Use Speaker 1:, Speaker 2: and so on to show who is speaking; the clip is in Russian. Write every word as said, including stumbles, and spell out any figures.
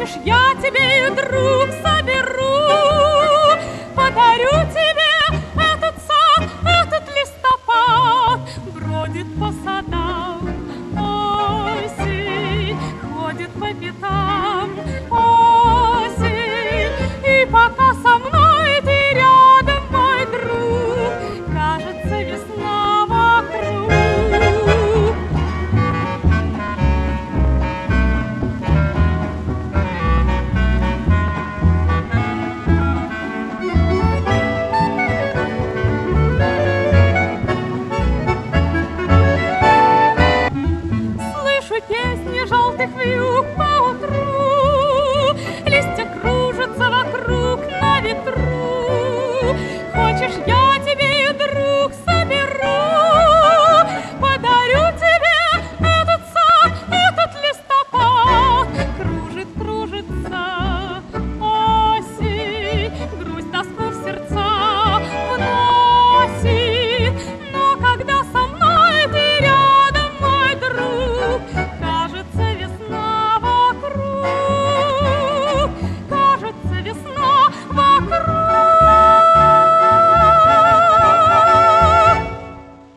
Speaker 1: хочешь, я тебе и друг соберу. Подарю тебе этот сад, этот листопад. Бродит по садам осень, ходит по пятам осень. И пока со мной ты рядом, мой друг, кажется, весна